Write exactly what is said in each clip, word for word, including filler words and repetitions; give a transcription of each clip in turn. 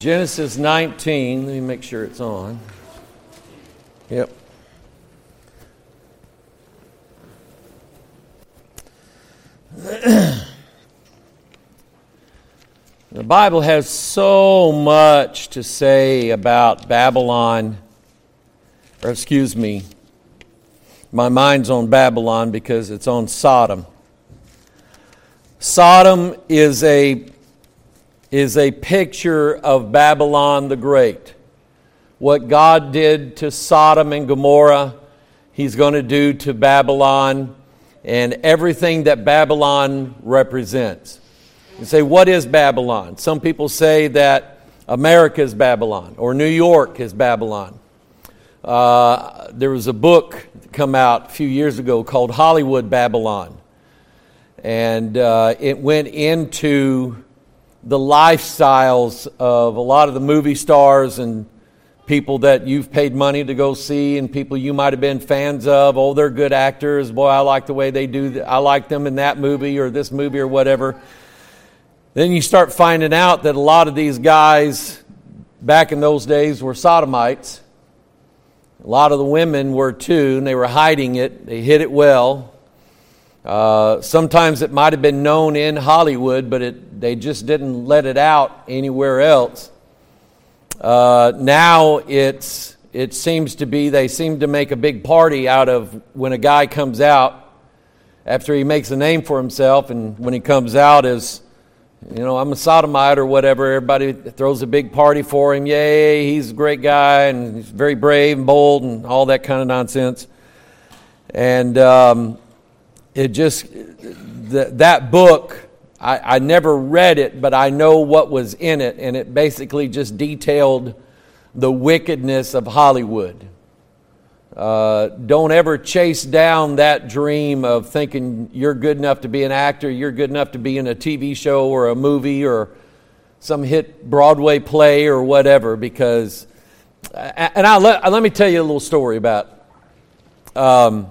Genesis nineteen, let me make sure it's on. Yep. The Bible has so much to say about Babylon, or excuse me, my mind's on Babylon because it's on Sodom. Sodom is a is a picture of Babylon the Great. What God did to Sodom and Gomorrah, He's going to do to Babylon and everything that Babylon represents. You say, what is Babylon? Some people say that America is Babylon or New York is Babylon. Uh, there was a book come out a few years ago called Hollywood Babylon. And uh, it went into the lifestyles of a lot of the movie stars and people that you've paid money to go see and people you might have been fans of. Oh, they're good actors. Boy, I like the way they do that. I like them in that movie or this movie or whatever. Then you start finding out that a lot of these guys back in those days were sodomites. A lot of the women were too, and they were hiding it. They hid it well. Uh, sometimes it might have been known in Hollywood, but it, they just didn't let it out anywhere else. Uh, now it's it seems to be, they seem to make a big party out of when a guy comes out after he makes a name for himself, and when he comes out as, you know, I'm a sodomite or whatever, everybody throws a big party for him. Yay, he's a great guy, and he's very brave and bold and all that kind of nonsense. And um, it just, th- that book, I, I never read it, but I know what was in it, and it basically just detailed the wickedness of Hollywood. Uh, don't ever chase down that dream of thinking you're good enough to be an actor, you're good enough to be in a T V show or a movie or some hit Broadway play or whatever, because, and I let, let me tell you a little story about, um,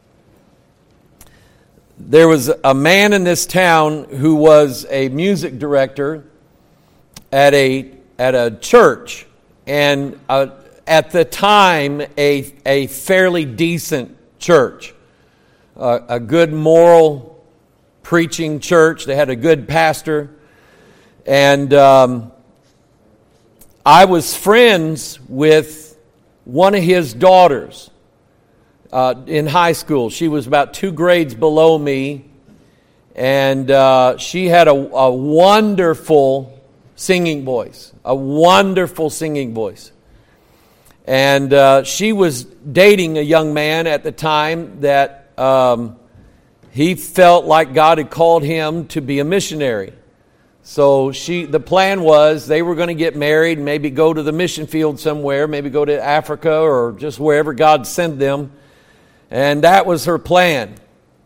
there was a man in this town who was a music director at a at a church, and uh, at the time a a fairly decent church, uh, a good moral preaching church. They had a good pastor, and um, I was friends with one of his daughters. Uh, in high school. She was about two grades below me, and uh, she had a, a wonderful singing voice, a wonderful singing voice. And uh, she was dating a young man at the time that um, he felt like God had called him to be a missionary. So she, the plan was they were going to get married and maybe go to the mission field somewhere, maybe go to Africa or just wherever God sent them. And that was her plan.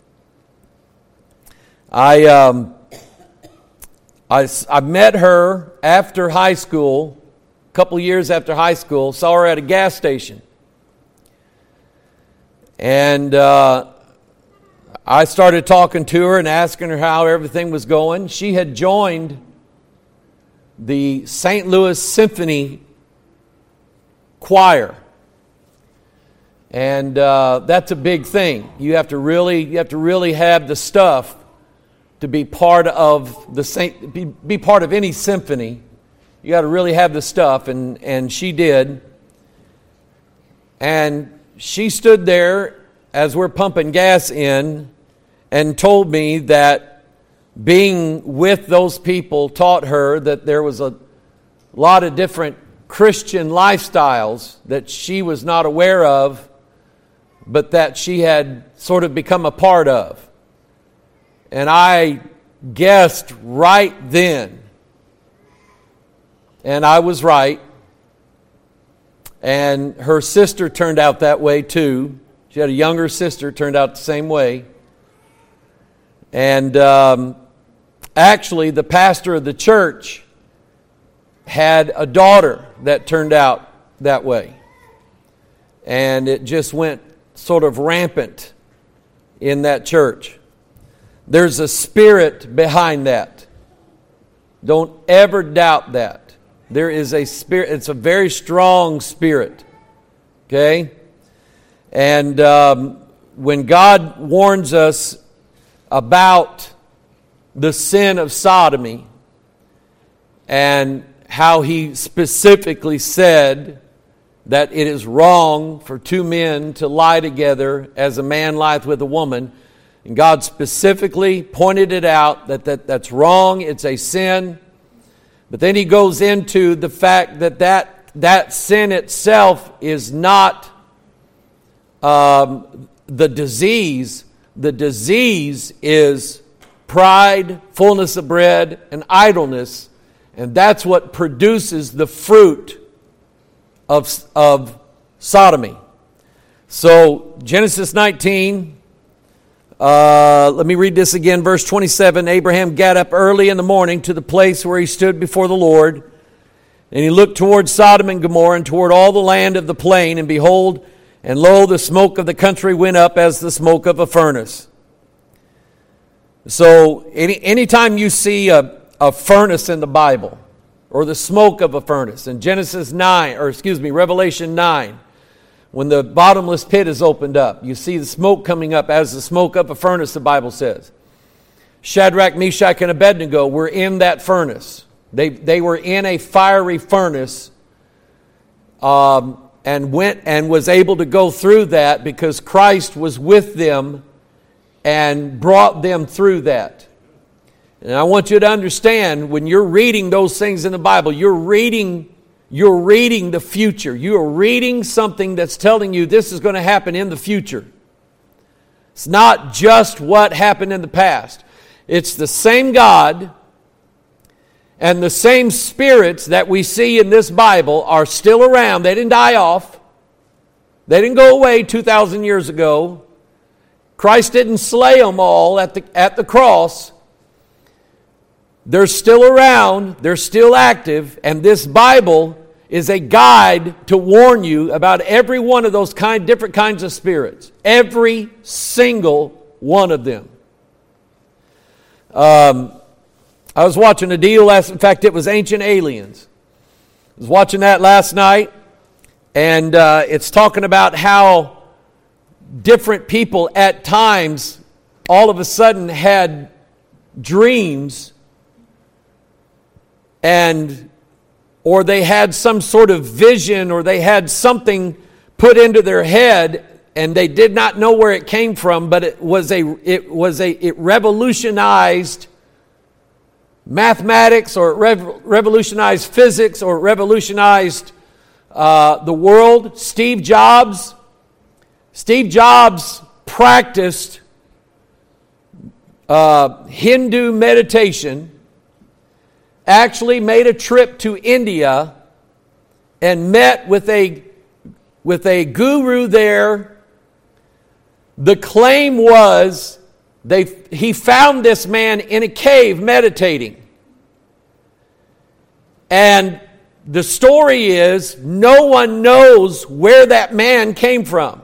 I, um, I, I met her after high school, a couple years after high school, saw her at a gas station. And uh, I started talking to her and asking her how everything was going. She had joined the Saint Louis Symphony Choir. And uh, that's a big thing. You have to really, you have to really have the stuff to be part of the saint, be, be part of any symphony. You got to really have the stuff, and and she did. And she stood there as we're pumping gas in, and told me that being with those people taught her that there was a lot of different Christian lifestyles that she was not aware of, but that she had sort of become a part of. And I guessed right then, and I was right, and her sister turned out that way too. She had a younger sister, turned out the same way. And um, actually, the pastor of the church had a daughter that turned out that way. And it just went sort of rampant in that church. There's a spirit behind that. Don't ever doubt that. There is a spirit, it's a very strong spirit. Okay? And um, when God warns us about the sin of sodomy and how He specifically said that it is wrong for two men to lie together as a man lieth with a woman, and God specifically pointed it out that, that that's wrong, it's a sin. But then He goes into the fact that that, that sin itself is not um, the disease. The disease is pride, fullness of bread, and idleness. And that's what produces the fruit of, of sodomy. So, Genesis nineteen, uh, let me read this again, verse twenty-seven. Abraham got up early in the morning to the place where he stood before the Lord, and he looked toward Sodom and Gomorrah and toward all the land of the plain, and behold, and lo, the smoke of the country went up as the smoke of a furnace. So, any anytime you see a, a furnace in the Bible, or the smoke of a furnace, in Genesis nine, or excuse me, Revelation nine, when the bottomless pit is opened up, you see the smoke coming up as the smoke of a furnace, the Bible says. Shadrach, Meshach, and Abednego were in that furnace. They, they were in a fiery furnace, um, and went and was able to go through that because Christ was with them and brought them through that. And I want you to understand, when you're reading those things in the Bible, you're reading, you're reading the future. You're reading something that's telling you this is going to happen in the future. It's not just what happened in the past. It's the same God and the same spirits that we see in this Bible are still around. They didn't die off. They didn't go away two thousand years ago. Christ didn't slay them all at the, at the cross. They're still around. They're still active. And this Bible is a guide to warn you about every one of those kind, different kinds of spirits. Every single one of them. Um, I was watching a deal last, in fact, it was Ancient Aliens. I was watching that last night, and uh, it's talking about how different people at times all of a sudden had dreams, and or they had some sort of vision, or they had something put into their head, and they did not know where it came from, but it was a it was a it revolutionized mathematics, or rev- revolutionized physics, or revolutionized uh, the world. Steve Jobs, Steve Jobs practiced uh, Hindu meditation, actually made a trip to India and met with a, with a guru there. The claim was They, he found this man in a cave meditating. And the story is, no one knows where that man came from.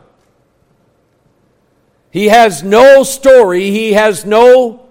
He has no story. He has no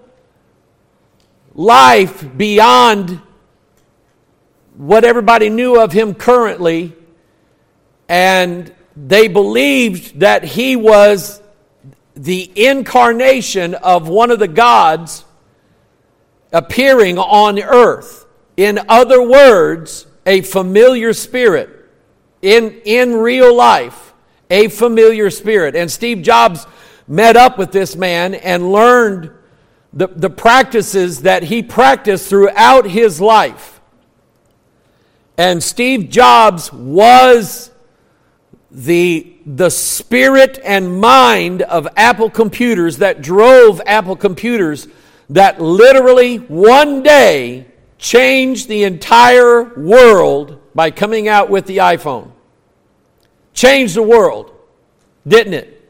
life beyond what everybody knew of him currently. And they believed that he was the incarnation of one of the gods appearing on earth. In other words, a familiar spirit. In, in real life, a familiar spirit. And Steve Jobs met up with this man and learned the, the practices that he practiced throughout his life. And Steve Jobs was the the spirit and mind of Apple computers that drove Apple computers, that literally one day changed the entire world by coming out with the iPhone. Changed the world, didn't it?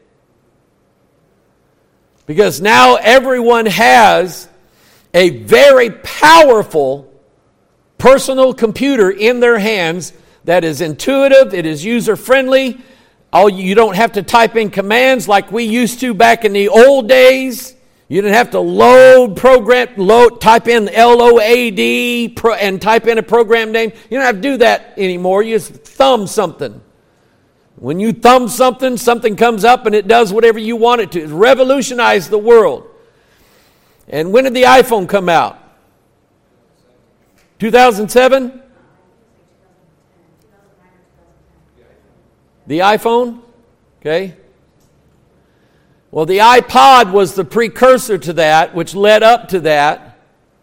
Because now everyone has a very powerful personal computer in their hands that is intuitive, it is user-friendly. Oh, you don't have to type in commands like we used to back in the old days. You didn't have to load, program, load, type in L O A D pro, and type in a program name. You don't have to do that anymore. You just thumb something. When you thumb something, something comes up and it does whatever you want it to. It revolutionized the world. And when did the iPhone come out? two thousand seven? The iPhone? Okay. Well, the iPod was the precursor to that, which led up to that.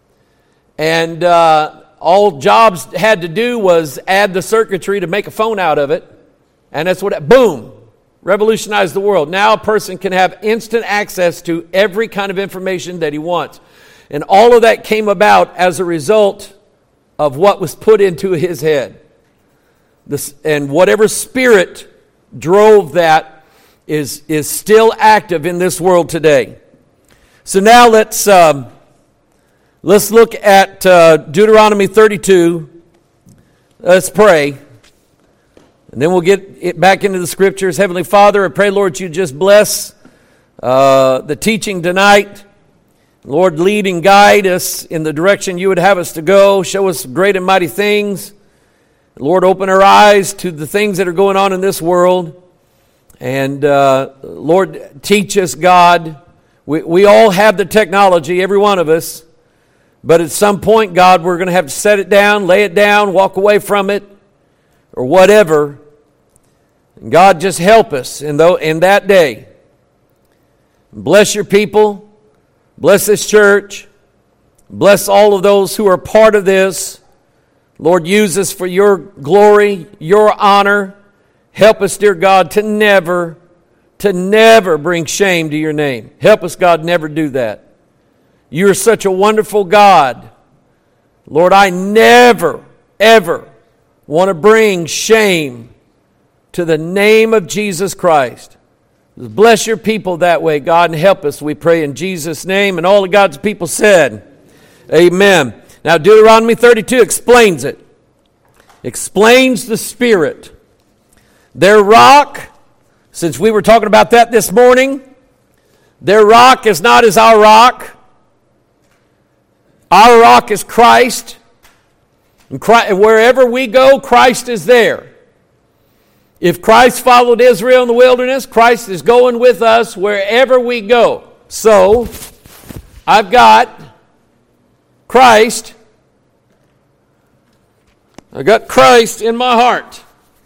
And uh, all Jobs had to do was add the circuitry to make a phone out of it. And that's what, boom, revolutionized the world. Now a person can have instant access to every kind of information that he wants. And all of that came about as a result of what was put into his head. This, and whatever spirit drove that is, is still active in this world today. So now let's, um, let's look at uh, Deuteronomy thirty-two. Let's pray. And then we'll get it back into the Scriptures. Heavenly Father, I pray, Lord, you just bless uh, the teaching tonight. Lord, lead and guide us in the direction you would have us to go. Show us great and mighty things. Lord, open our eyes to the things that are going on in this world. And uh, Lord, teach us, God. We, we all have the technology, every one of us. But at some point, God, we're going to have to set it down, lay it down, walk away from it, or whatever. And God, just help us in, the, in that day. Bless your people. Bless this church. Bless all of those who are part of this. Lord, use us for your glory, your honor. Help us, dear God, to never, to never bring shame to your name. Help us, God, never do that. You are such a wonderful God. Lord, I never, ever want to bring shame to the name of Jesus Christ. Bless your people that way, God, and help us, we pray in Jesus' name. And all of God's people said, amen. Now, Deuteronomy thirty-two explains it. Explains the Spirit. Their rock, since we were talking about that this morning, their rock is not as our rock. Our rock is Christ. And Christ, wherever we go, Christ is there. If Christ followed Israel in the wilderness, Christ is going with us wherever we go. So, I've got Christ. I've got Christ in my heart.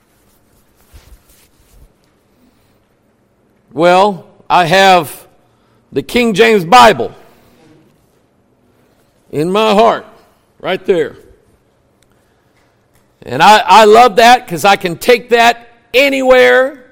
Well, I have the King James Bible in my heart, right there. And I, I love that because I can take that anywhere,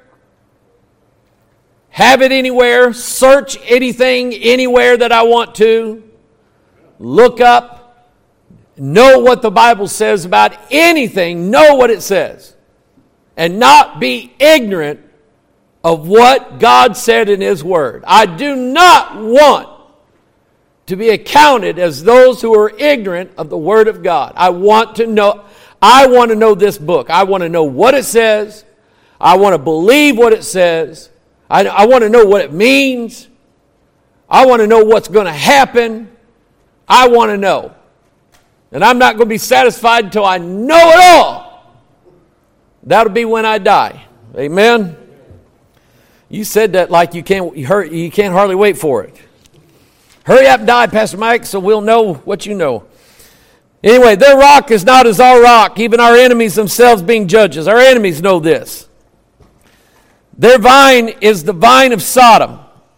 have it anywhere, search anything anywhere that I want to, look up, know what the Bible says about anything, know what it says, and not be ignorant of what God said in His Word. I do not want to be accounted as those who are ignorant of the Word of God. I want to know, I want to know this book. I want to know what it says. I want to believe what it says. I, I want to know what it means. I want to know what's going to happen. I want to know. And I'm not going to be satisfied until I know it all. That'll be when I die. Amen? You said that like you can't, you can't hardly wait for it. Hurry up and die, Pastor Mike, so we'll know what you know. Anyway, their rock is not as our rock, even our enemies themselves being judges. Our enemies know this. Their vine is the vine of Sodom.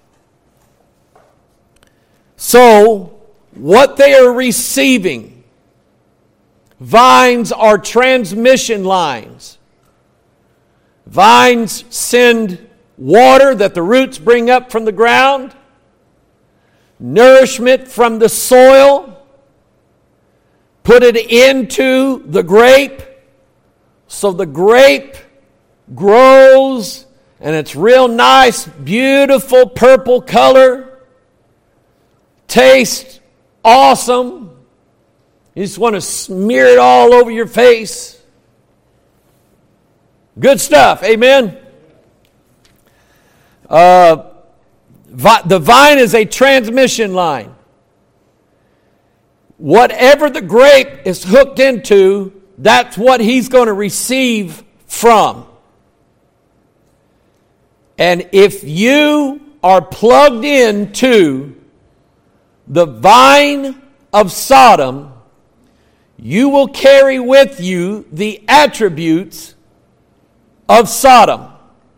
So, what they are receiving, vines are transmission lines. Vines send water that the roots bring up from the ground, nourishment from the soil, put it into the grape, so the grape grows, and it's real nice, beautiful purple color, tastes awesome. You just want to smear it all over your face. Good stuff, amen? Uh, The vine is a transmission line. Whatever the grape is hooked into, that's what he's going to receive from. And if you are plugged into the vine of Sodom, you will carry with you the attributes of Sodom.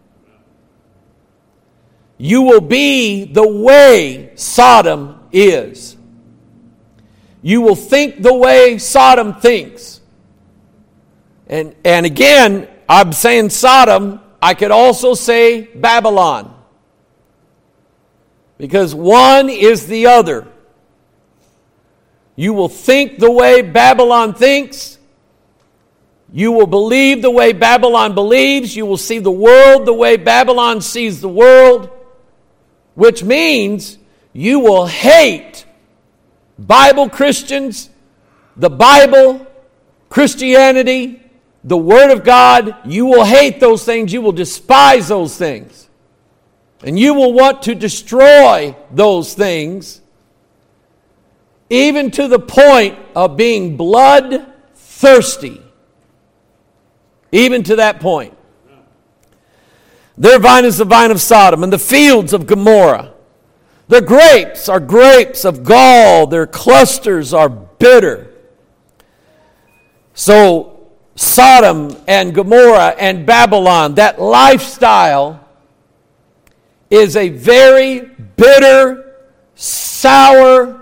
You will be the way Sodom is. You will think the way Sodom thinks. And, and again, I'm saying Sodom, I could also say Babylon. Because one is the other. You will think the way Babylon thinks. You will believe the way Babylon believes. You will see the world the way Babylon sees the world. Which means you will hate Bible Christians, the Bible, Christianity, the Word of God. You will hate those things. You will despise those things. And you will want to destroy those things, even to the point of being bloodthirsty. Even to that point. Their vine is the vine of Sodom, and the fields of Gomorrah. Their grapes are grapes of gall. Their clusters are bitter. So Sodom and Gomorrah and Babylon, that lifestyle is a very bitter, sour,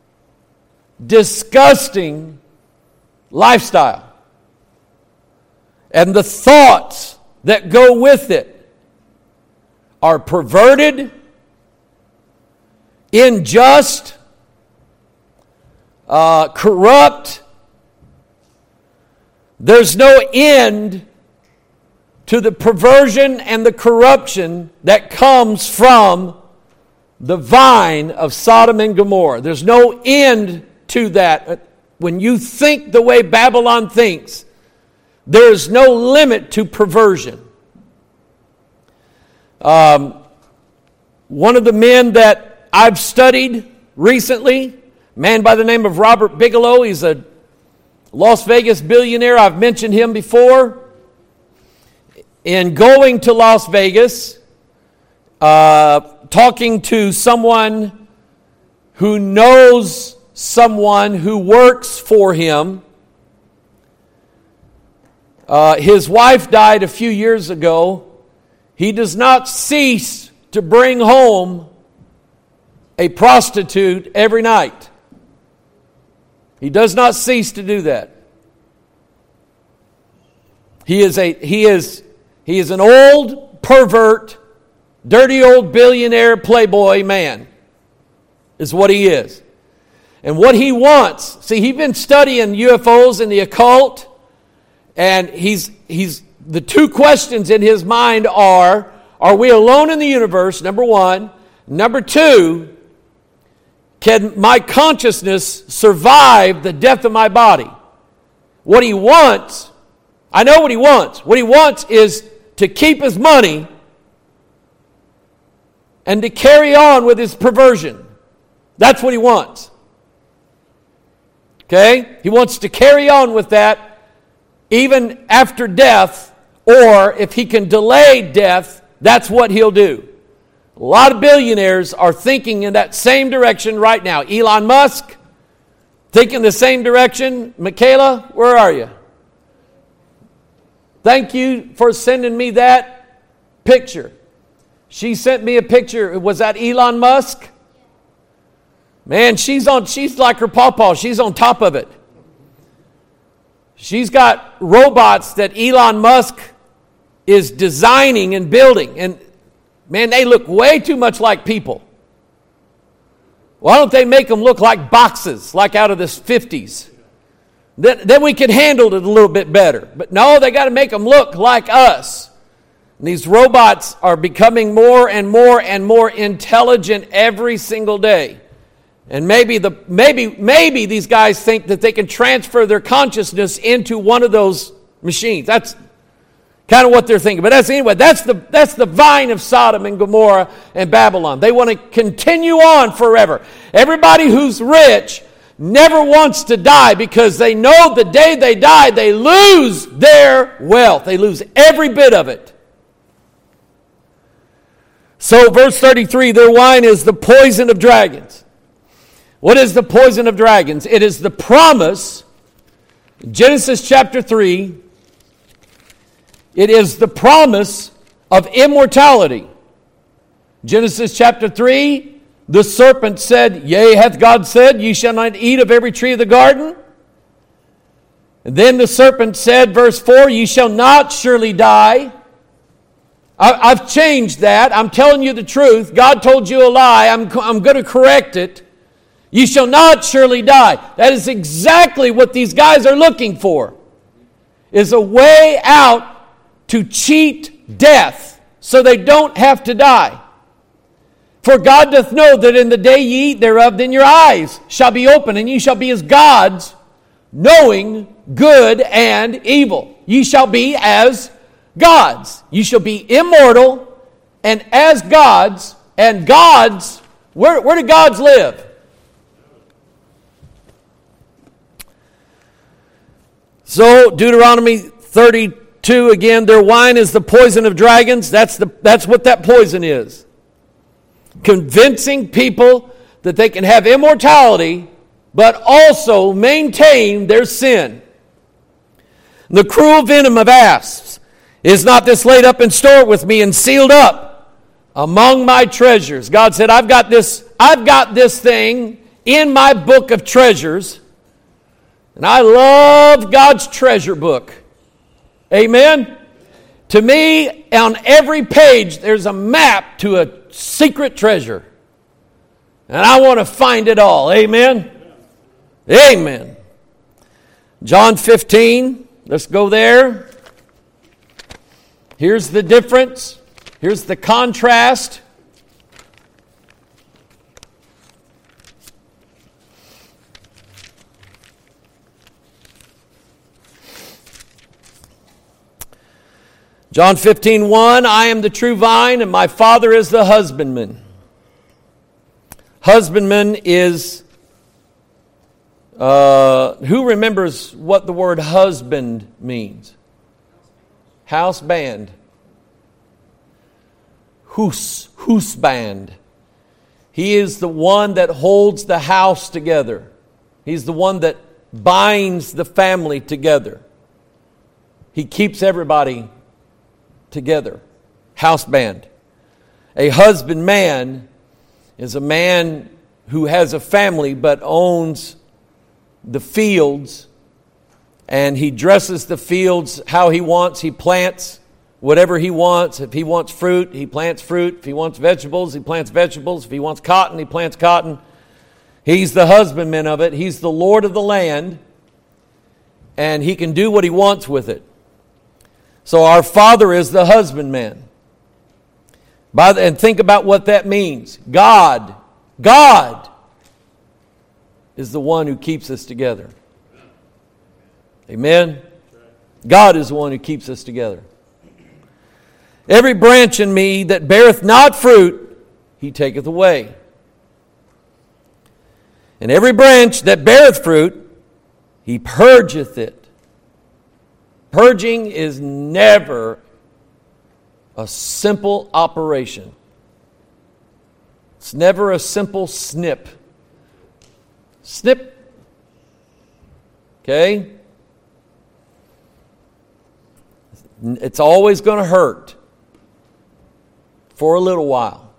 disgusting lifestyle. And the thoughts that go with it are perverted, unjust, uh, corrupt. There's no end to the perversion and the corruption that comes from the vine of Sodom and Gomorrah. There's no end to that. When you think the way Babylon thinks, there's no limit to perversion. Um, one of the men that I've studied recently, a man by the name of Robert Bigelow, he's a Las Vegas billionaire. I've mentioned him before. In going to Las Vegas, uh, talking to someone who knows someone who works for him. Uh, his wife died a few years ago. He does not cease to bring home a prostitute every night. He does not cease to do that. He is a he is he is an old pervert, dirty old billionaire playboy man. Is what he is. And what he wants, see, he's been studying U F Os and the occult, and he's he's the two questions in his mind are, are we alone in the universe, number one? Number two, can my consciousness survive the death of my body? What he wants, I know what he wants. What he wants is to keep his money and to carry on with his perversion. That's what he wants. Okay? He wants to carry on with that even after death, or if he can delay death, that's what he'll do. A lot of billionaires are thinking in that same direction right now. Elon Musk, thinking the same direction. Michaela, where are you? Thank you for sending me that picture. She sent me a picture. Was that Elon Musk? Man, she's on. She's like her pawpaw. She's on top of it. She's got robots that Elon Musk is designing and building. And man, they look way too much like people. Why don't they make them look like boxes, like out of the fifties? Then, then we could handle it a little bit better. But no, they got to make them look like us. And these robots are becoming more and more and more intelligent every single day. And maybe the maybe maybe these guys think that they can transfer their consciousness into one of those machines. That's Kind of what they're thinking. But that's anyway, that's the that's the vine of Sodom and Gomorrah and Babylon. They want to continue on forever. Everybody who's rich never wants to die because they know the day they die, they lose their wealth. They lose every bit of it. So verse thirty-three, their wine is the poison of dragons. What is the poison of dragons? It is the promise, Genesis chapter three, it is the promise of immortality. Genesis chapter three, the serpent said, yea, hath God said, ye shall not eat of every tree of the garden? And then the serpent said, verse four, ye shall not surely die. I, I've changed that. I'm telling you the truth. God told you a lie. I'm, I'm going to correct it. Ye shall not surely die. That is exactly what these guys are looking for. Is a way out to cheat death so they don't have to die. For God doth know that in the day ye eat thereof, then your eyes shall be open, and ye shall be as gods, knowing good and evil. Ye shall be as gods. Ye shall be immortal and as gods. And gods, where, where do gods live? So Deuteronomy thirty-two again, their wine is the poison of dragons. That's the that's what that poison is. Convincing people that they can have immortality, but also maintain their sin. The cruel venom of asps, is not this laid up and stored with me and sealed up among my treasures? God said, I've got this, I've got this thing in my book of treasures. And I love God's treasure book. Amen? To me, on every page, there's a map to a secret treasure. And I want to find it all. Amen? Amen. John fifteen. Let's go there. Here's the difference. Here's the contrast. John fifteen one, I am the true vine, and my Father is the husbandman. Husbandman is, uh, who remembers what the word husband means? House band. Hus, husband. He is the one that holds the house together. He's the one that binds the family together. He keeps everybody together. House band. A husbandman is a man who has a family but owns the fields, and he dresses the fields how he wants. He plants whatever he wants. If he wants fruit, he plants fruit. If he wants vegetables, he plants vegetables. If he wants cotton, he plants cotton. He's the husbandman of it. He's the Lord of the land, and he can do what he wants with it. So our Father is the husbandman. By the, and think about what that means. God, God is the one who keeps us together. Amen? God is the one who keeps us together. Every branch in me that beareth not fruit, he taketh away. And every branch that beareth fruit, he purgeth it. Purging is never a simple operation. It's never a simple snip. Snip. Okay? It's always going to hurt for a little while.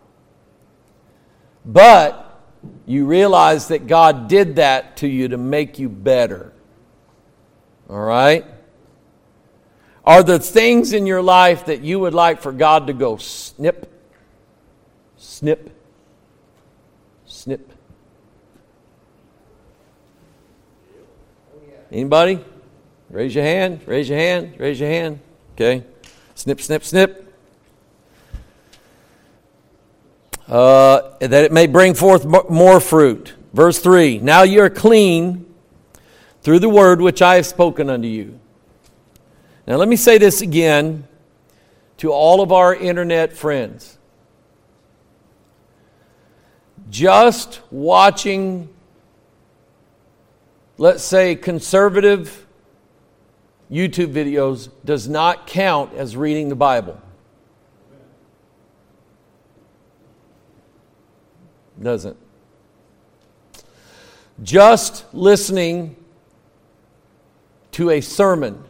But you realize that God did that to you to make you better. All right? Are there things in your life that you would like for God to go snip, snip, snip? Anybody? Raise your hand, raise your hand, raise your hand. Okay. Snip, snip, snip. Uh, that it may bring forth more fruit. Verse three, now you are clean through the word which I have spoken unto you. Now let me say this again. to all of our internet friends. Just watching, let's say, conservative YouTube videos does not count as reading the Bible. Doesn't. Just listening to a sermon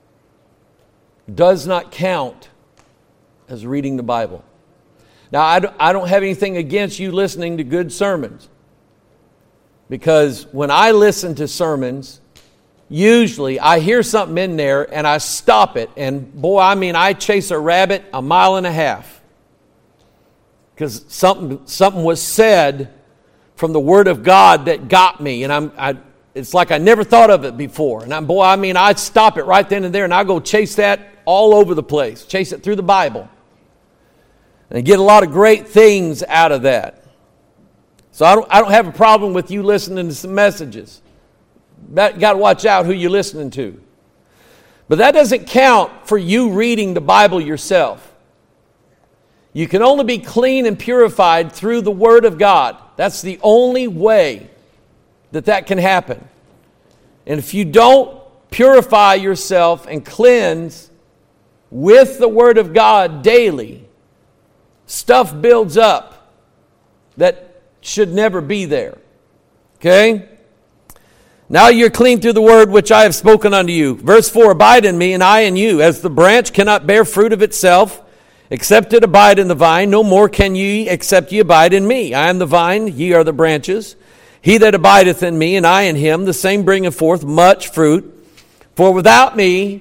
does not count as reading the Bible. Now, I don't, I don't have anything against you listening to good sermons. Because when I listen to sermons, usually I hear something in there and I stop it. And boy, I mean, I chase a rabbit a mile and a half. Because something, something was said from the Word of God that got me. And I'm, I, it's like I never thought of it before. And I'm, boy, I mean, I'd stop it right then and there and I go chase that all over the place. Chase it through the Bible. And get a lot of great things out of that. So I don't, I don't have a problem with you listening to some messages. That, got to watch out who you're listening to. But that doesn't count for you reading the Bible yourself. You can only be clean and purified through the Word of God. That's the only way that that can happen. And if you don't purify yourself and cleanse with the Word of God daily, stuff builds up that should never be there. Okay? Now you're clean through the word which I have spoken unto you. Verse four, abide in me and I in you. As the branch cannot bear fruit of itself, except it abide in the vine, no more can ye except ye abide in me. I am the vine, ye are the branches. He that abideth in me and I in him, the same bringeth forth much fruit. For without me,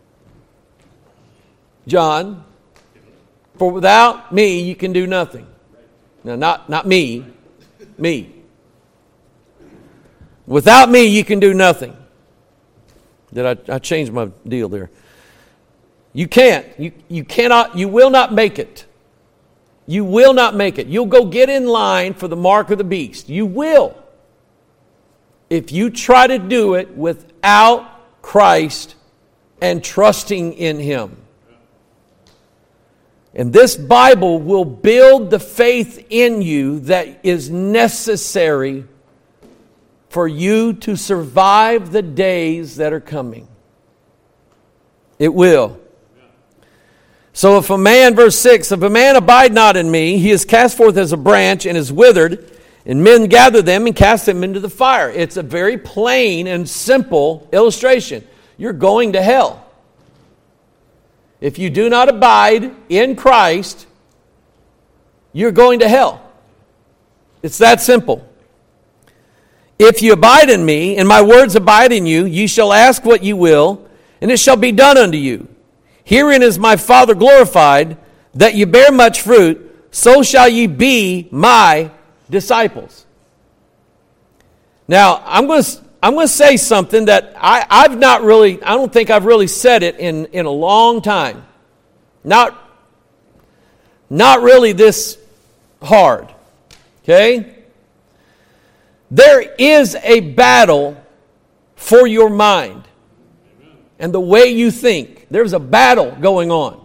John, for without me you can do nothing. Now, not, not me, me. Without me you can do nothing. Did I, I changed my deal there? You can't. You, you cannot, you will not make it. You will not make it. You'll go get in line for the mark of the beast. You will. If you try to do it without Christ and trusting in Him. And this Bible will build the faith in you that is necessary for you to survive the days that are coming. It will. So if a man, verse six, if a man abide not in me, he is cast forth as a branch and is withered, and men gather them and cast them into the fire. It's a very plain and simple illustration. You're going to hell. If you do not abide in Christ, you're going to hell. It's that simple. If you abide in me, and my words abide in you, ye shall ask what ye will, and it shall be done unto you. Herein is my Father glorified, that ye bear much fruit, so shall ye be my disciples. Now, I'm going to I'm going to say something that I, I've not really, I don't think I've really said it in, in a long time. Not, not really this hard. Okay? There is a battle for your mind and the way you think. There's a battle going on.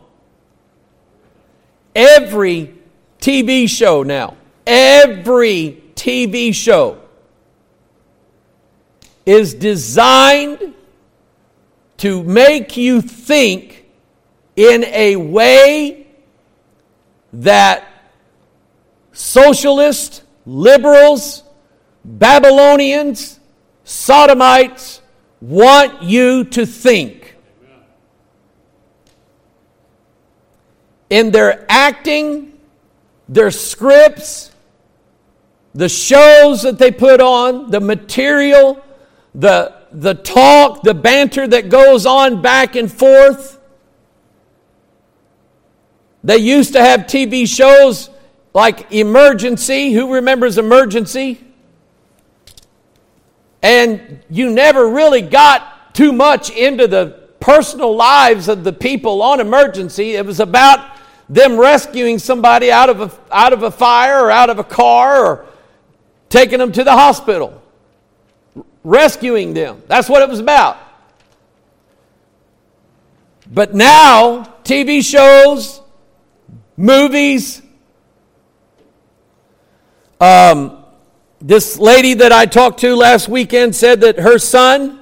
Every T V show now, every T V show is designed to make you think in a way that socialists, liberals, Babylonians, Sodomites want you to think. In their acting, their scripts, the shows that they put on, the material, the, the talk, the banter that goes on back and forth. They used to have T V shows like Emergency. Who remembers Emergency? And you never really got too much into the personal lives of the people on Emergency. It was about them rescuing somebody out of a, out of a fire or out of a car or taking them to the hospital. Rescuing them. That's what it was about. But now, T V shows, movies. Um, this lady that I talked to last weekend said that her son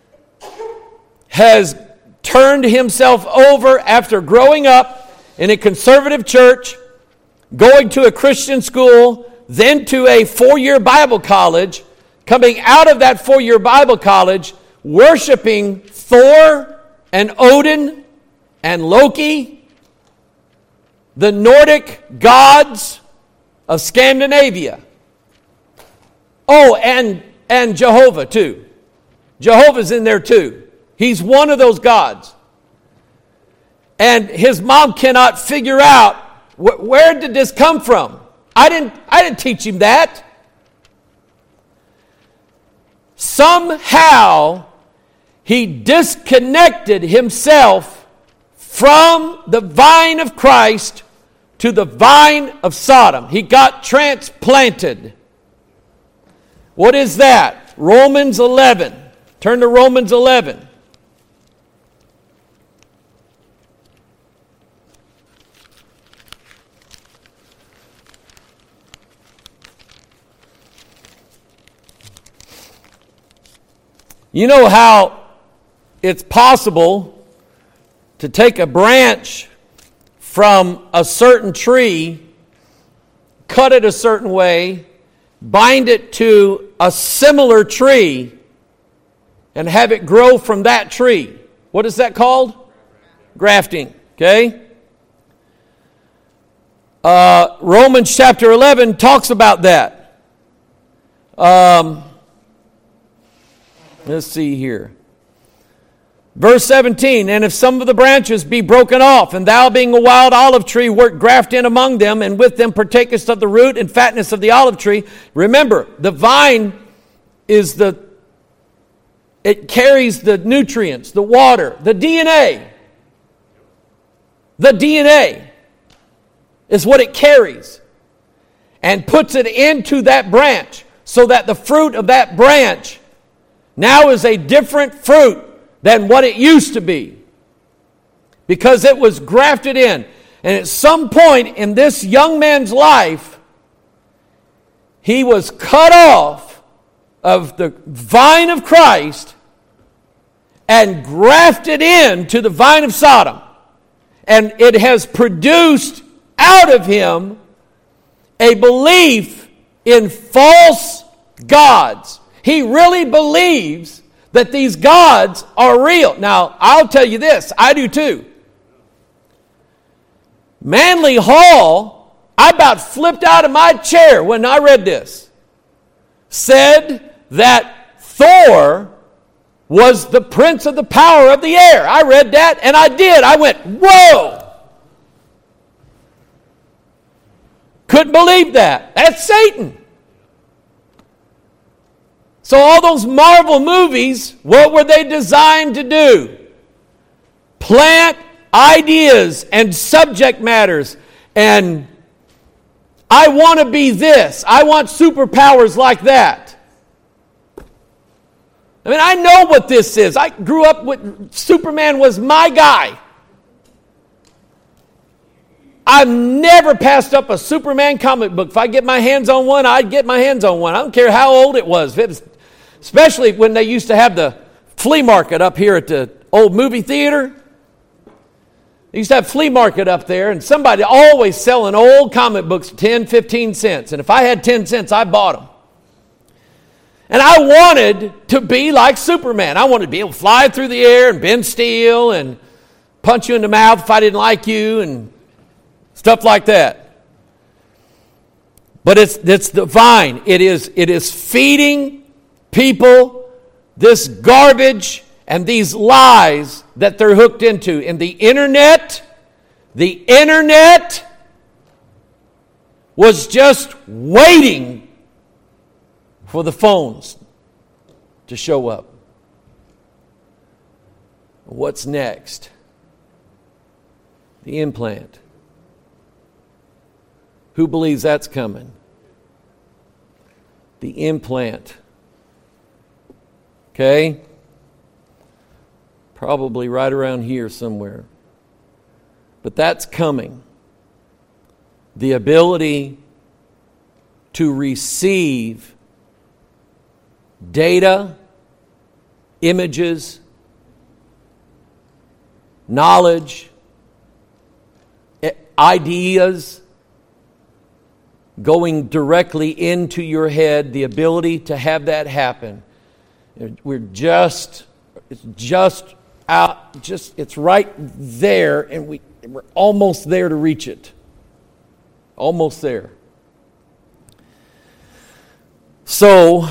has turned himself over after growing up in a conservative church, going to a Christian school, then to a four-year Bible college, coming out of that four-year Bible college, worshiping Thor and Odin and Loki, the Nordic gods of Scandinavia. Oh, and, and Jehovah too. Jehovah's in there too. He's one of those gods. And his mom cannot figure out, wh- where did this come from? I didn't, I didn't teach him that. Somehow, he disconnected himself from the vine of Christ to the vine of Sodom. He got transplanted. What is that? Romans eleven. Turn to Romans eleven. You know how it's possible to take a branch from a certain tree, cut it a certain way, bind it to a similar tree, and have it grow from that tree. What is that called? Grafting. Okay? Uh, Romans chapter eleven talks about that. Um... Let's see here. Verse seventeen, and if some of the branches be broken off, and thou being a wild olive tree wert grafted in among them, and with them partakest of the root and fatness of the olive tree. Remember, the vine is the, it carries the nutrients, the water, the D N A. The D N A is what it carries, and puts it into that branch, so that the fruit of that branch now is a different fruit than what it used to be, because it was grafted in. And at some point in this young man's life, he was cut off of the vine of Christ and grafted into the vine of Sodom. And it has produced out of him a belief in false gods. He really believes that these gods are real. Now, I'll tell you this, I do too. Manly Hall, I about flipped out of my chair when I read this, said that Thor was the prince of the power of the air. I read that and I did. I went, whoa! Couldn't believe that. That's Satan. So all those Marvel movies, what were they designed to do? Plant ideas and subject matters. And I want to be this. I want superpowers like that. I mean, I know what this is. I grew up with Superman was my guy. I've never passed up a Superman comic book. If I get my hands on one, I'd get my hands on one. I don't care how old it was. If it was especially when they used to have the flea market up here at the old movie theater. They used to have flea market up there, and somebody always selling old comic books for ten, fifteen cents. And if I had ten cents, I bought them. And I wanted to be like Superman. I wanted to be able to fly through the air and bend steel and punch you in the mouth if I didn't like you and stuff like that. But it's, it's the vine. It is, it is feeding people this garbage and these lies that they're hooked into. And the internet, the internet was just waiting for the phones to show up. What's next? The implant. Who believes that's coming? The implant. Okay? Probably right around here somewhere. But that's coming. The ability to receive data, images, knowledge, ideas going directly into your head, the ability to have that happen. We're just, it's just out, just, it's right there, and we, we're almost there to reach it. Almost there. So,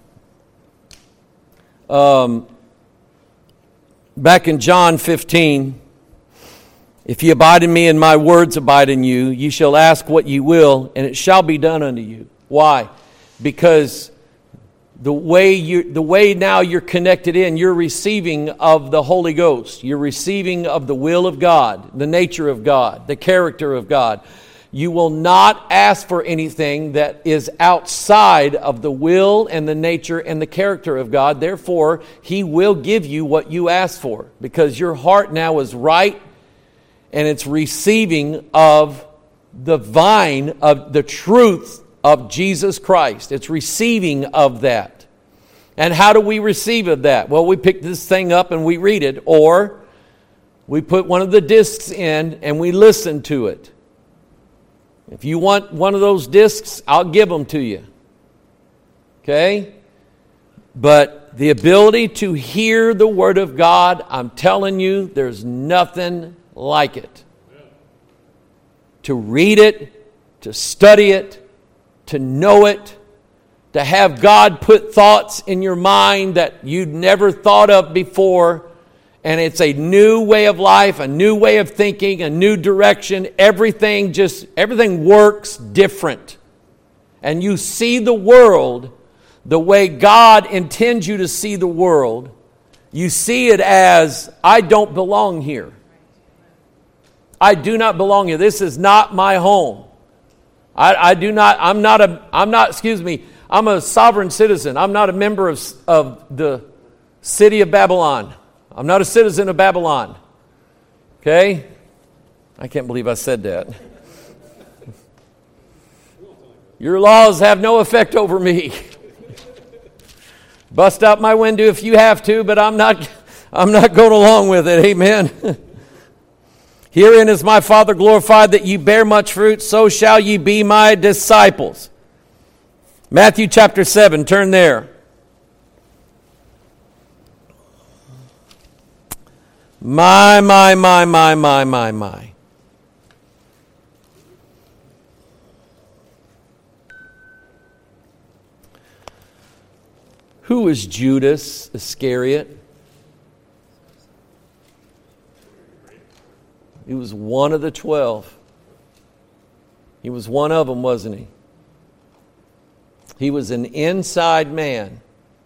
um, back in John fifteen, if ye abide in me and my words abide in you, ye shall ask what ye will, and it shall be done unto you. Why? Because the way you, the way now you're connected in, you're receiving of the Holy Ghost. You're receiving of the will of God, the nature of God, the character of God. You will not ask for anything that is outside of the will and the nature and the character of God. Therefore, He will give you what you ask for, because your heart now is right and it's receiving of the vine of the truth of Jesus Christ. It's receiving of that. And how do we receive of that? Well, we pick this thing up and we read it, or we put one of the discs in and we listen to it. If you want one of those discs, I'll give them to you. Okay? But the ability to hear the Word of God, I'm telling you, there's nothing like it. To read it, to study it, to know it, to have God put thoughts in your mind that you'd never thought of before. And it's a new way of life, a new way of thinking, a new direction. Everything just, everything works different. And you see the world the way God intends you to see the world. You see it as, I don't belong here. I do not belong here. This is not my home. I, I do not, I'm not a, I'm not, excuse me, I'm a sovereign citizen. I'm not a member of, of the city of Babylon. I'm not a citizen of Babylon. Okay? I can't believe I said that. Your laws have no effect over me. Bust out my window if you have to, but I'm not I'm not going along with it. Amen. Herein is my Father glorified, that ye bear much fruit, so shall ye be my disciples. Matthew chapter seven, turn there. My, my, my, my, my, my, my. Who was Judas Iscariot? He was one of the twelve. He was one of them, wasn't he? He was an inside man.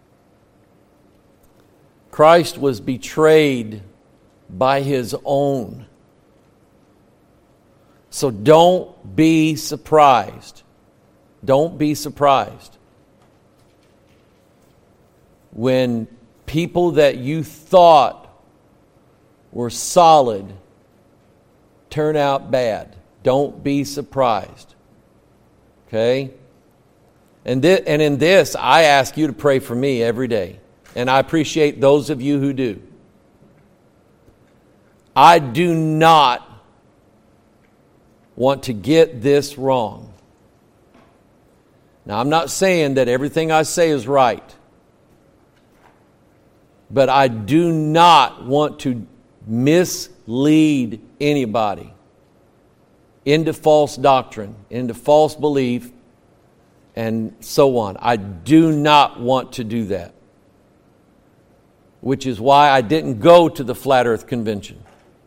Christ was betrayed by his own. So don't be surprised. Don't be surprised when people that you thought were solid turn out bad. Don't be surprised. Okay? And, th- and in this, I ask you to pray for me every day. And I appreciate those of you who do. I do not want to get this wrong. Now, I'm not saying that everything I say is right. But I do not want to mislead anybody into false doctrine, into false belief, and so on. I do not want to do that. Which is why I didn't go to the Flat Earth Convention.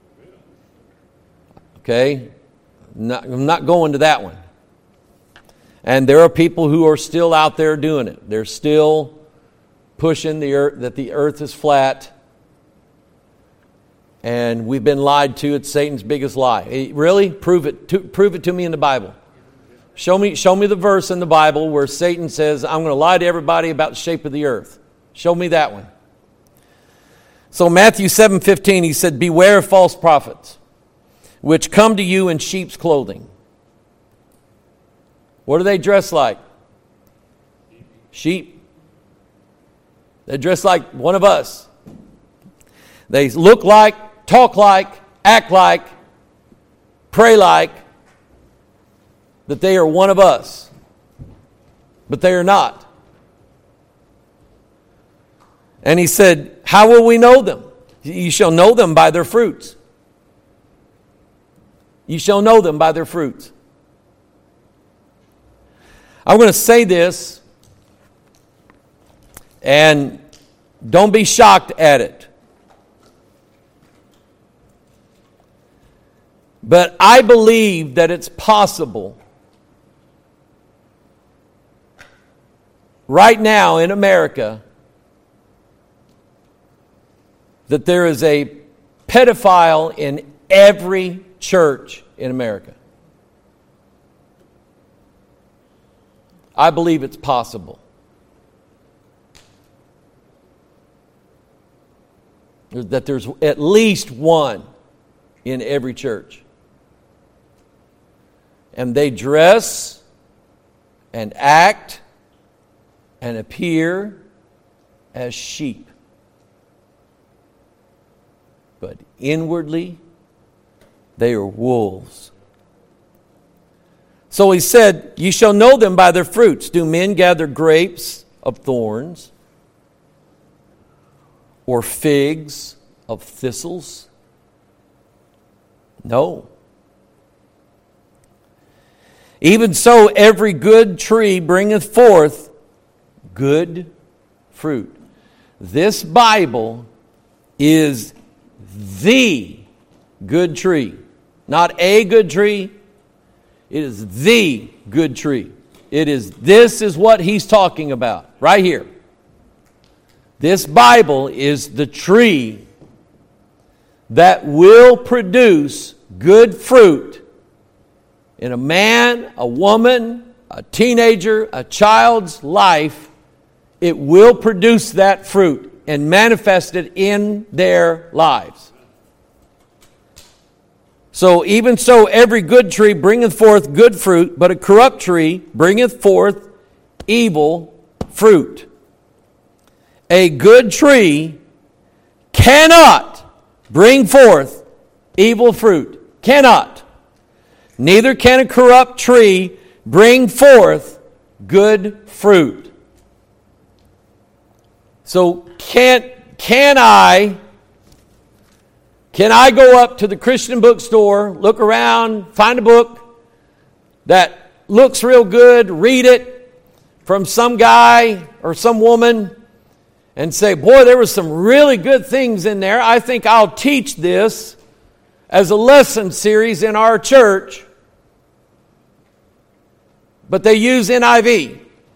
Okay? Not, I'm not going to that one. And there are people who are still out there doing it. They're still pushing the earth, that the earth is flat. And we've been lied to. It's Satan's biggest lie. Really? Prove it. To, prove it to me in the Bible. Show me, show me the verse in the Bible where Satan says, I'm going to lie to everybody about the shape of the earth. Show me that one. So Matthew seven fifteen, he said, beware of false prophets, which come to you in sheep's clothing. What do they dress like? Sheep. They dress like one of us. They look like, talk like, act like, pray like that they are one of us. But they are not. And he said, how will we know them? You shall know them by their fruits. You shall know them by their fruits. I'm going to say this, and don't be shocked at it. But I believe that it's possible right now in America that there is a pedophile in every church in America. I believe it's possible. That there's at least one in every church. And they dress and act and appear as sheep. But inwardly, they are wolves. So he said, you shall know them by their fruits. Do men gather grapes of thorns or figs of thistles? No. Even so, every good tree bringeth forth good fruit. This Bible is the good tree. Not a good tree. It is the good tree. It is, this is what he's talking about right here. This Bible is the tree that will produce good fruit in a man, a woman, a teenager, a child's life. It will produce that fruit and manifest it in their lives. So even so, every good tree bringeth forth good fruit, but a corrupt tree bringeth forth evil fruit. A good tree cannot bring forth evil fruit. Cannot. Neither can a corrupt tree bring forth good fruit. So can, can I... Can I go up to the Christian bookstore, look around, find a book that looks real good, read it from some guy or some woman, and say, boy, there were some really good things in there. I think I'll teach this as a lesson series in our church. But they use N I V.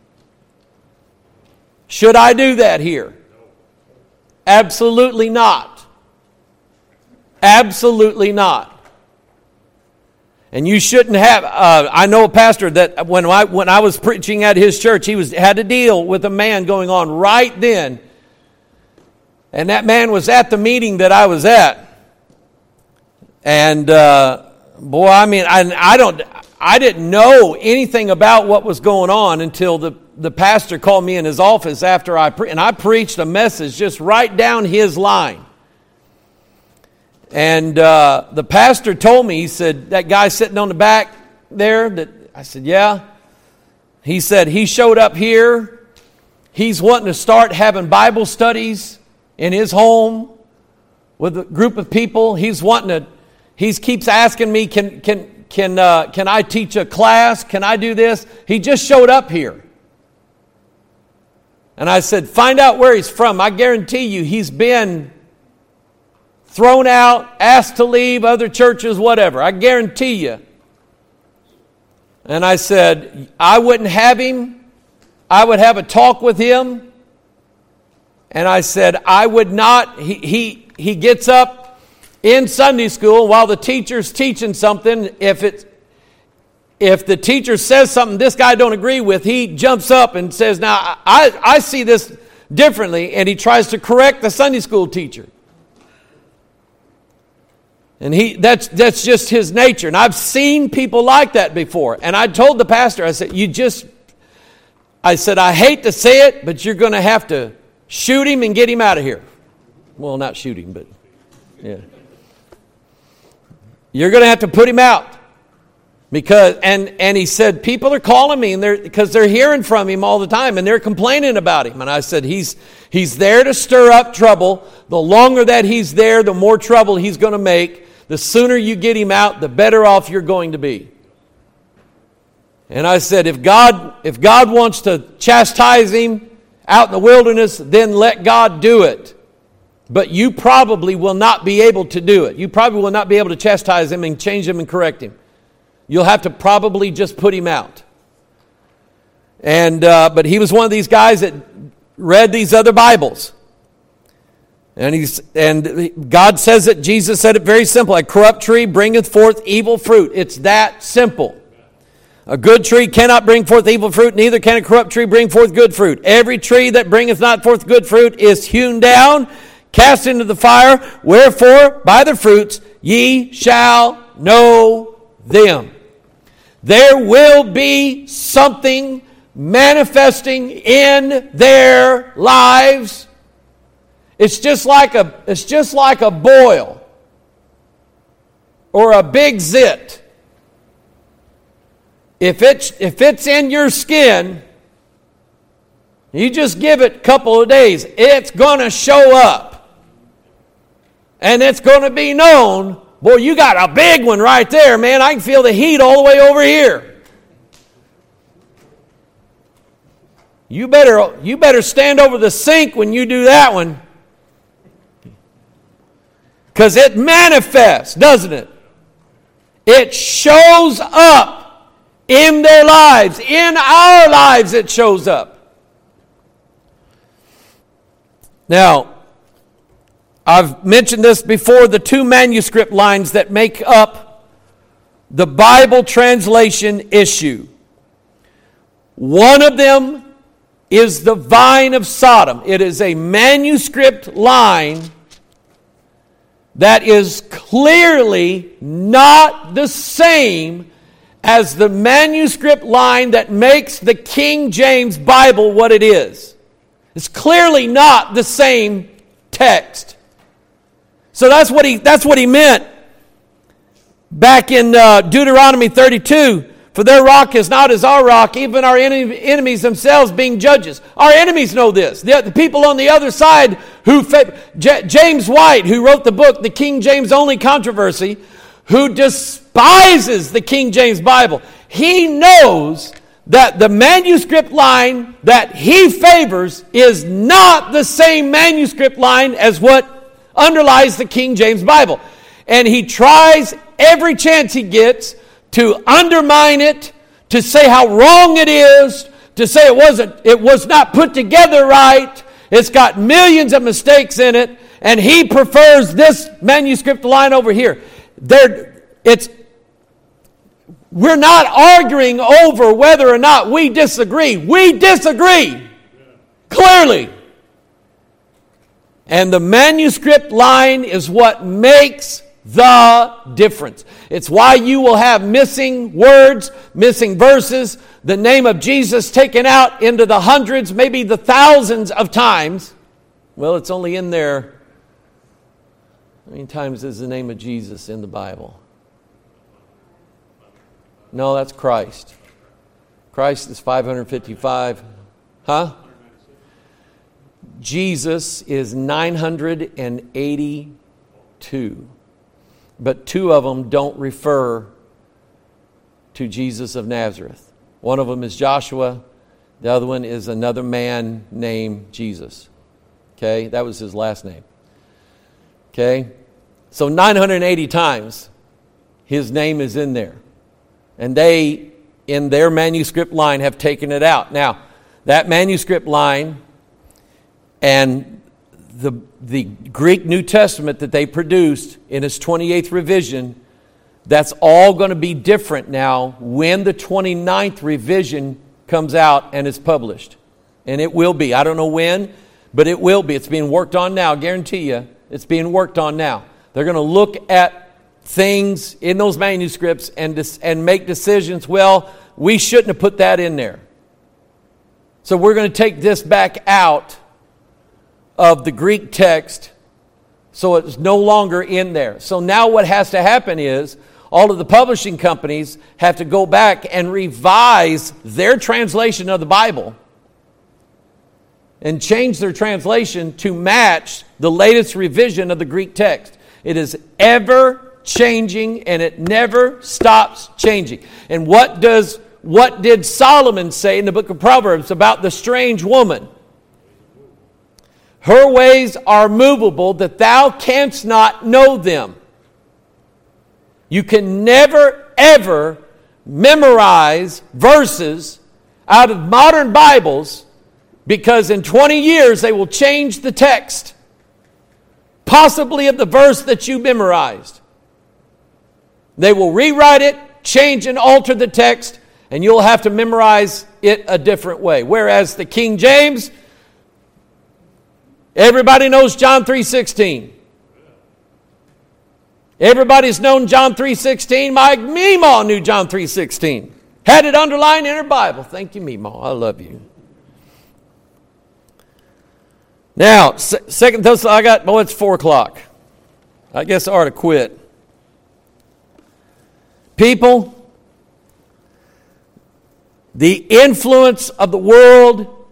Should I do that here? Absolutely not. Absolutely not. And you shouldn't have. Uh, I know a pastor that when I when I was preaching at his church, he was had to deal with a man going on right then, and that man was at the meeting that I was at. And uh, boy, I mean, I, I don't, I didn't know anything about what was going on until the the pastor called me in his office after I pre- and I preached a message just right down his line. And uh, the pastor told me, he said, that guy sitting on the back there, that I said, yeah. He said, he showed up here. He's wanting to start having Bible studies in his home with a group of people. He's wanting to, he keeps asking me, can, can, can, uh, can I teach a class? Can I do this? He just showed up here. And I said, find out where he's from. I guarantee you he's been thrown out, asked to leave, other churches, whatever. I guarantee you. And I said, I wouldn't have him. I would have a talk with him. And I said, I would not. He, he, he gets up in Sunday school while the teacher's teaching something. If it's, if the teacher says something this guy don't agree with, he jumps up and says, now, I, I see this differently. And he tries to correct the Sunday school teacher. And he that's that's just his nature. And I've seen people like that before. And I told the pastor, I said, you just, I said, I hate to say it, but you're going to have to shoot him and get him out of here. Well, not shoot him, but yeah. You're going to have to put him out. Because and and he said, people are calling me and they're because they're hearing from him all the time and they're complaining about him. And I said, he's he's there to stir up trouble. The longer that he's there, the more trouble he's going to make. The sooner you get him out, the better off you're going to be. And I said, if God if God wants to chastise him out in the wilderness, then let God do it. But you probably will not be able to do it. You probably will not be able to chastise him and change him and correct him. You'll have to probably just put him out. And uh, but he was one of these guys that read these other Bibles. And he's and God says it, Jesus said it very simple. A corrupt tree bringeth forth evil fruit. It's that simple. A good tree cannot bring forth evil fruit, neither can a corrupt tree bring forth good fruit. Every tree that bringeth not forth good fruit is hewn down, cast into the fire. Wherefore, by their fruits ye shall know them. There will be something manifesting in their lives. It's just like a it's just like a boil or a big zit. If it's if it's in your skin, you just give it a couple of days, it's going to show up. And it's going to be known. Boy, you got a big one right there, man. I can feel the heat all the way over here. You better, you better stand over the sink when you do that one. Because it manifests, doesn't it? It shows up in their lives. In our lives it shows up. Now, I've mentioned this before, the two manuscript lines that make up the Bible translation issue. One of them is the vine of Sodom. It is a manuscript line that is clearly not the same as the manuscript line that makes the King James Bible what it is. It's clearly not the same text. So that's what he that's what he meant back in uh, Deuteronomy thirty-two. For their rock is not as our rock, even our enemy, enemies themselves being judges. Our enemies know this. The, the people on the other side who... J- James White, who wrote the book, The King James Only Controversy, who despises the King James Bible. He knows that the manuscript line that he favors is not the same manuscript line as what underlies the King James Bible. And he tries every chance he gets to undermine it, to say how wrong it is, to say it wasn't, it was not put together right, it's got millions of mistakes in it, and he prefers this manuscript line over here. There, it's, we're not arguing over whether or not we disagree. We disagree, clearly. And the manuscript line is what makes the difference. It's why you will have missing words, missing verses, the name of Jesus taken out into the hundreds, maybe the thousands of times. Well, it's only in there. How many times is the name of Jesus in the Bible? No, that's Christ. Christ is five hundred fifty-five. Huh? Jesus is nine hundred eighty-two. But two of them don't refer to Jesus of Nazareth. One of them is Joshua. The other one is another man named Jesus. Okay? That was his last name. Okay? So nine hundred eighty times his name is in there. And they, in their manuscript line, have taken it out. Now, that manuscript line and the the Greek New Testament that they produced in its twenty-eighth revision, that's all going to be different now when the twenty-ninth revision comes out and is published. And it will be. I don't know when, but it will be. It's being worked on now. I guarantee you, it's being worked on now. They're going to look at things in those manuscripts and, and make decisions. Well, we shouldn't have put that in there. So we're going to take this back out of the Greek text so it's no longer in there. So now what has to happen is all of the publishing companies have to go back and revise their translation of the Bible and change their translation to match the latest revision of the Greek text. It is ever changing and it never stops changing. And what does what did Solomon say in the book of Proverbs about the strange woman? Her ways are movable, that thou canst not know them. You can never, ever memorize verses out of modern Bibles, because in twenty years they will change the text, possibly of the verse that you memorized. They will rewrite it, change and alter the text, and you'll have to memorize it a different way. Whereas the King James, everybody knows John three sixteen. Everybody's known John three sixteen. My Meemaw knew John three sixteen. Had it underlined in her Bible. Thank you, Meemaw. I love you. Now, second Thessalonians, I got, oh, it's four o'clock. I guess I ought to quit. People, the influence of the world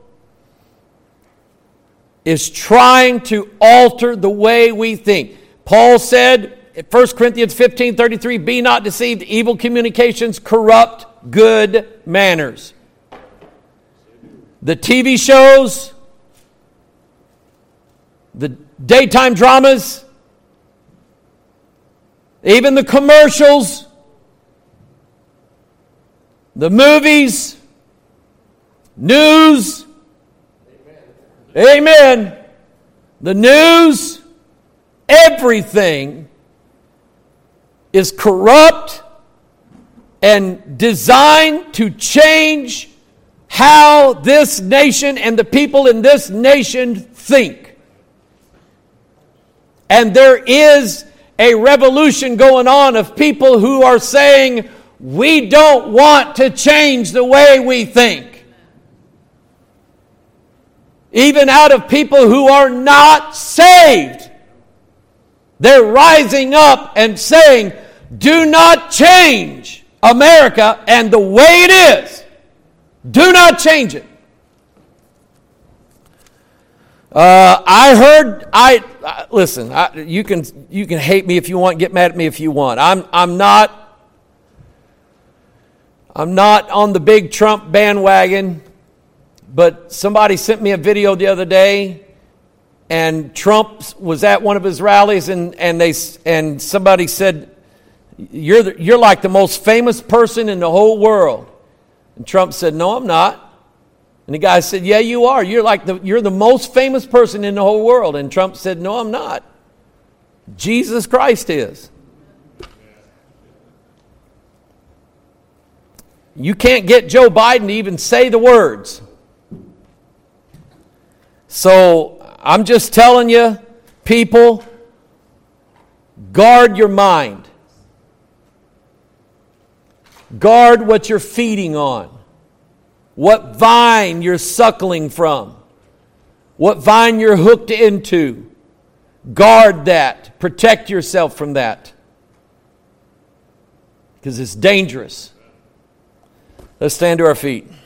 is trying to alter the way we think. Paul said in First Corinthians fifteen thirty-three, be not deceived, evil communications corrupt good manners. The T V shows, the daytime dramas, even the commercials, the movies, news, amen. Amen. The news, everything is corrupt and designed to change how this nation and the people in this nation think. And there is a revolution going on of people who are saying, we don't want to change the way we think. Even out of people who are not saved. They're rising up and saying, do not change America and the way it is. Do not change it. Uh, I heard, I, I listen, I, you can you can hate me if you want, get mad at me if you want. I'm I'm not I'm not on the big Trump bandwagon, but somebody sent me a video the other day, and Trump was at one of his rallies, and, and they and somebody said, "You're the, you're like the most famous person in the whole world," and Trump said, "No, I'm not." And the guy said, "Yeah, you are. You're like the you're the most famous person in the whole world," and Trump said, "No, I'm not. Jesus Christ is." You can't get Joe Biden to even say the words. So I'm just telling you, people, guard your mind. Guard what you're feeding on. What vine you're suckling from. What vine you're hooked into. Guard that. Protect yourself from that. Because it's dangerous. Let's stand to our feet.